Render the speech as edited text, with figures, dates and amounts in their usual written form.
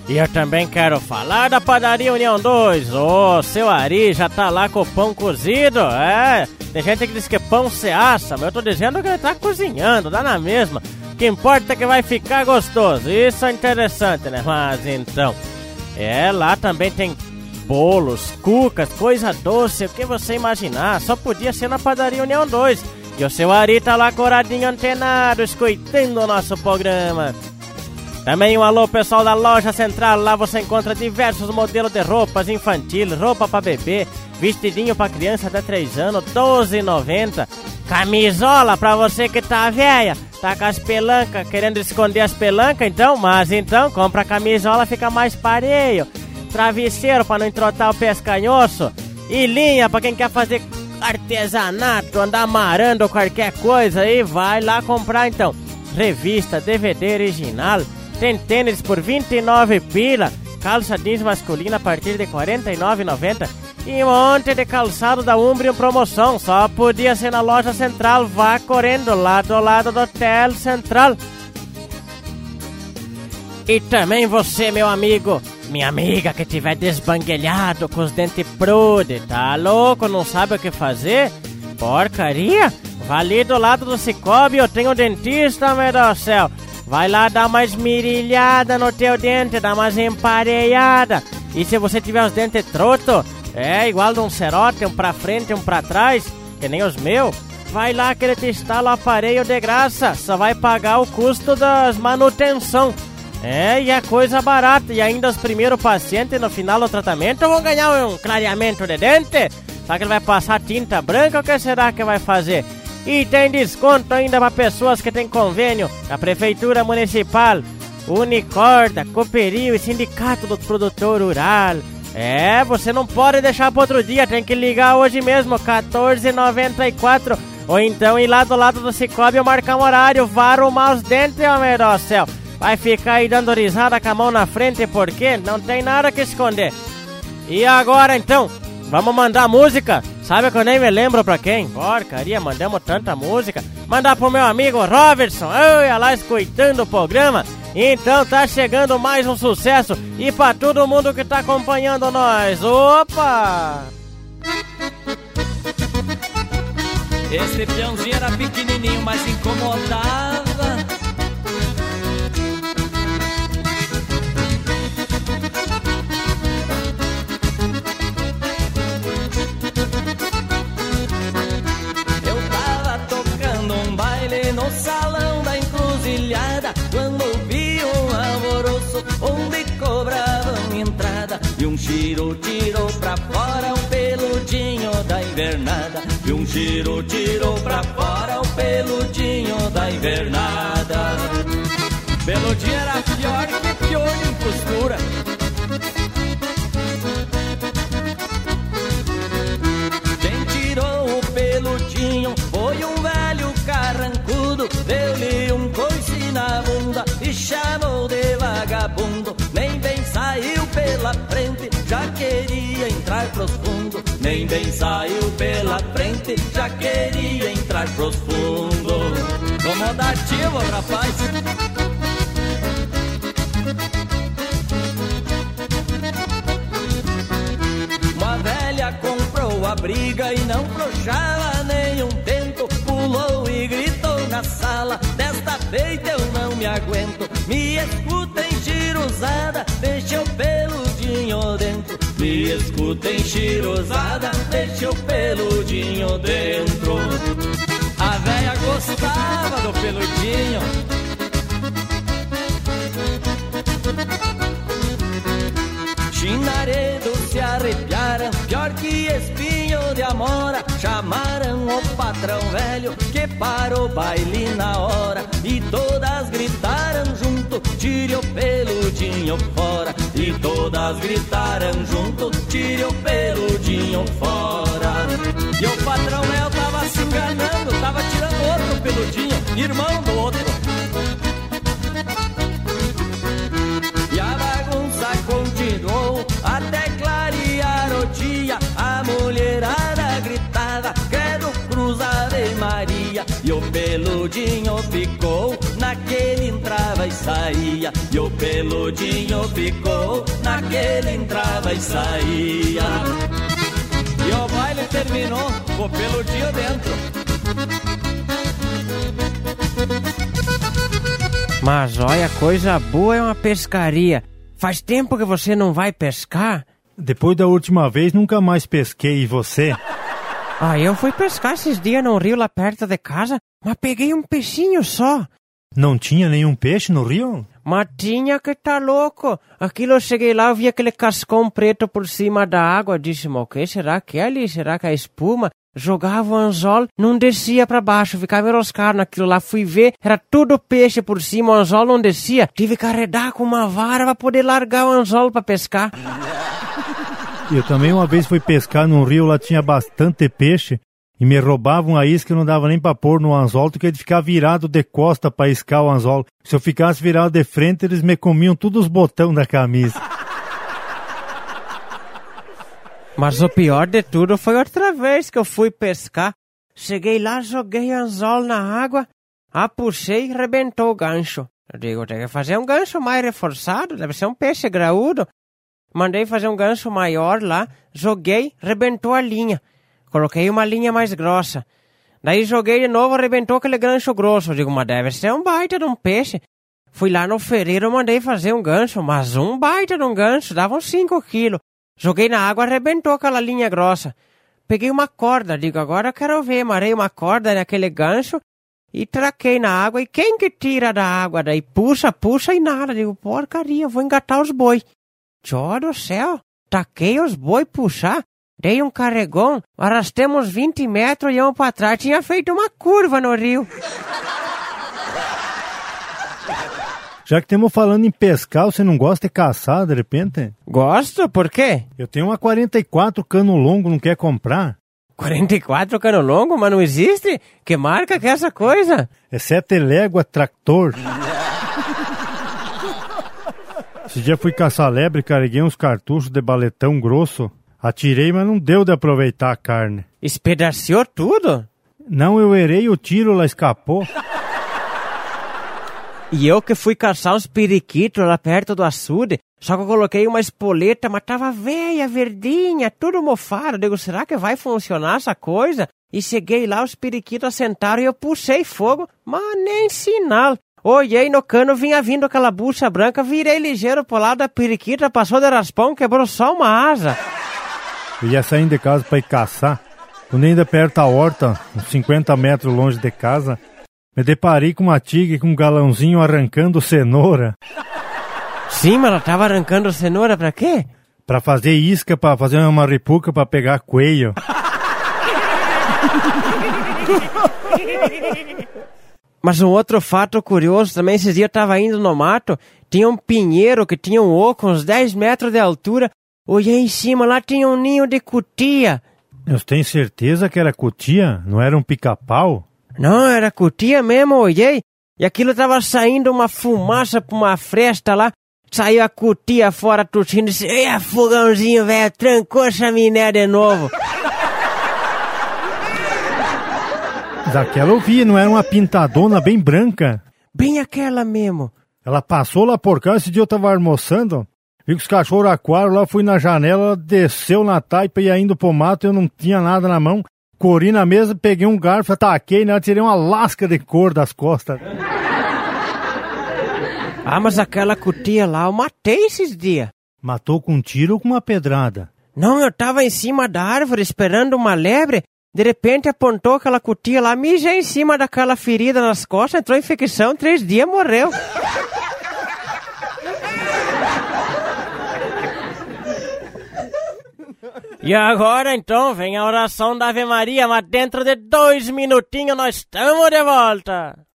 E eu também quero falar da Padaria União 2. Ô, seu Ari já tá lá com o pão cozido. Tem gente que diz que pão se assa, mas eu tô dizendo que ele tá cozinhando, dá na mesma. O que importa é que vai ficar gostoso. Isso é interessante, né? Mas então, lá também tem bolos, cucas, coisa doce, o que você imaginar. Só podia ser na Padaria União 2. E o seu Ari tá lá coradinho antenado, escutando o nosso programa. Também um alô pessoal da Loja Central. Lá você encontra diversos modelos de roupas infantil, roupa pra bebê, vestidinho pra criança até 3 anos, R$12,90. Camisola pra você que tá velha, tá com as pelancas, querendo esconder as pelancas, então compra a camisola, fica mais pareio. Travesseiro pra não entrotar o pescanhoço. E linha pra quem quer fazer artesanato, andar amarrando qualquer coisa aí, vai lá comprar então. Revista, DVD original. Tem tênis por 29 pila, calça jeans masculina a partir de R$ 49,90 e um monte de calçado da Umbro em promoção. Só podia ser na Loja Central. Vá correndo lá do lado do Hotel Central. E também você, meu amigo, minha amiga que tiver desbanguelhado com os dentes prude, tá louco, não sabe o que fazer? Porcaria! Vá ali do lado do Cicobi, eu tenho dentista, meu Deus do céu. Vai lá dar uma esmirilhada no teu dente, dar umas empareadas. E se você tiver os dentes troto, igual de um cerote, um pra frente e um pra trás, que nem os meus, vai lá que ele te instala o aparelho de graça. Só vai pagar o custo das manutenção. E é coisa barata. E ainda os primeiros pacientes no final do tratamento vão ganhar um clareamento de dente. Será que ele vai passar tinta branca ou o que será que vai fazer? E tem desconto ainda para pessoas que têm convênio da Prefeitura Municipal, Unicorda, Cooperil e Sindicato do Produtor Rural. Você não pode deixar para outro dia, tem que ligar hoje mesmo, 14,94. Ou então ir lá do lado do Cicobi e marcar um horário, vá arrumar os dentes, meu Deus do céu. Vai ficar aí dando risada com a mão na frente porque não tem nada que esconder. E agora então, vamos mandar música. Sabe que eu nem me lembro pra quem? Porcaria, mandamos tanta música. Mandar pro meu amigo Robertson. Eu ia lá escutando o programa. Então tá chegando mais um sucesso. E pra todo mundo que tá acompanhando nós. Opa! Esse peãozinho era pequenininho, mas incomodava. No salão da encruzilhada, quando ouvi um alvoroço onde cobravam entrada, e um tiro tirou pra fora um peludinho da invernada, e um tiro tirou pra fora o peludinho da invernada. Peludinho era pior que piolho em costura. Quem tirou o peludinho foi um velho carrancudo, deu-lhe um coice na bunda e chamou de vagabundo. Nem bem saiu pela frente, já queria entrar pros fundos. Nem bem saiu pela frente, já queria entrar pros fundos. Incomodativo, rapaz. Uma velha comprou a briga e não frouxava nenhum tento. Pulou e gritou na sala: desta feita eu não me aguento. Me escutem, chiruzada, deixa o peludinho dentro. Me escutem, chiruzada, deixa o peludinho dentro. A véia gostava do peludinho. Chinaredo se arrepiaram, pior que espinho de amora. Chamaram o patrão velho que parou o baile na hora. E todas gritaram junto: tire o peludinho fora. E todas gritaram junto: tire o peludinho fora. E o patrão Léo tava se enganando, tava tirando outro peludinho, irmão do outro. E a bagunça continuou até clarear o dia. A mulherada gritava: credo, cruz, Ave Maria. E o peludinho ficou naquele entrava e saía. saía, e o peludinho ficou naquele entrava e saía. E o baile terminou com o peludinho dentro. Mas olha, coisa boa é uma pescaria. Faz tempo que você não vai pescar? Depois da última vez, nunca mais pesquei. E você? Eu fui pescar esses dias num rio lá perto de casa, mas peguei um peixinho só. Não tinha nenhum peixe no rio? Mas tinha, que tá louco. Aquilo eu cheguei lá, eu vi aquele cascão preto por cima da água. Disse, mas o que será que é ali? Será que é espuma? Jogava o anzol, não descia pra baixo, ficava enroscado naquilo lá. Fui ver, era tudo peixe por cima, o anzol não descia. Tive que arredar com uma vara pra poder largar o anzol pra pescar. Eu também uma vez fui pescar num rio, lá tinha bastante peixe. E me roubavam a isca, não dava nem pra pôr no anzol, porque de ficar virado de costa pra iscar o anzol. Se eu ficasse virado de frente, eles me comiam todos os botões da camisa. Mas o pior de tudo foi outra vez que eu fui pescar. Cheguei lá, joguei anzol na água, puxei e rebentou o gancho. Eu digo, tem que fazer um gancho mais reforçado, deve ser um peixe graúdo. Mandei fazer um gancho maior lá, joguei, rebentou a linha. Coloquei uma linha mais grossa. Daí joguei de novo, arrebentou aquele gancho grosso. Eu digo, mas deve ser um baita de um peixe. Fui lá no ferreiro, mandei fazer um gancho, mas um baita de um gancho, dava uns 5 quilos. Joguei na água, arrebentou aquela linha grossa. Peguei uma corda, digo, agora eu quero ver. Marei uma corda naquele gancho e traquei na água. E quem que tira da água? Daí puxa e nada. Digo, porcaria, vou engatar os boi. Tchô do céu, taquei os boi puxar. Dei um carregão, arrastemos 20 metros e iam pra trás. Tinha feito uma curva no rio. Já que estamos falando em pescar, você não gosta de caçar, de repente? Gosto, por quê? Eu tenho uma 44 cano longo, não quer comprar? 44 cano longo, mas não existe? Que marca que é essa coisa? É 7 légua tractor. Esse dia fui caçar lebre, carreguei uns cartuchos de baletão grosso. Atirei, mas não deu de aproveitar a carne. Espedaciou tudo? Não, eu errei o tiro, ela escapou. E eu que fui caçar uns periquitos lá perto do açude, só que eu coloquei uma espoleta, mas tava velha, verdinha, tudo mofado. Eu digo, será que vai funcionar essa coisa? E cheguei lá, os periquitos assentaram e eu puxei fogo, mas nem sinal. Olhei no cano, vinha vindo aquela bucha branca, virei ligeiro pro lado da periquita, passou de raspão, quebrou só uma asa. Eu ia saindo de casa pra ir caçar. Quando ainda perto da horta, uns 50 metros longe de casa, me deparei com uma tigre com um galãozinho arrancando cenoura. Sim, mas ela tava arrancando cenoura pra quê? Pra fazer isca, pra fazer uma ripuca pra pegar coelho. Mas um outro fato curioso também, esses dias eu tava indo no mato, tinha um pinheiro que tinha um oco, uns 10 metros de altura. Olhei em cima, lá tinha um ninho de cutia. Eu tenho certeza que era cutia? Não era um pica-pau? Não, era cutia mesmo, olhei. E aquilo tava saindo uma fumaça pra uma fresta lá. Saiu a cutia fora, tossindo, disse, fogãozinho, velho, trancou a chaminé de novo. Daquela eu vi, não era uma pintadona bem branca? Bem aquela mesmo. Ela passou lá por cá, esse dia eu tava almoçando. Vi que os cachorros aquaram lá, fui na janela, ela desceu na taipa e ia indo pro mato, eu não tinha nada na mão. Corri na mesa, peguei um garfo, ataquei nela, tirei uma lasca de cor das costas. Mas aquela cutia lá eu matei esses dias. Matou com um tiro ou com uma pedrada? Não, eu tava em cima da árvore esperando uma lebre, de repente apontou aquela cutia lá, mijei em cima daquela ferida nas costas, entrou em infecção, 3 dias, morreu. E agora, então, vem a oração da Ave Maria, mas dentro de 2 minutinhos nós estamos de volta.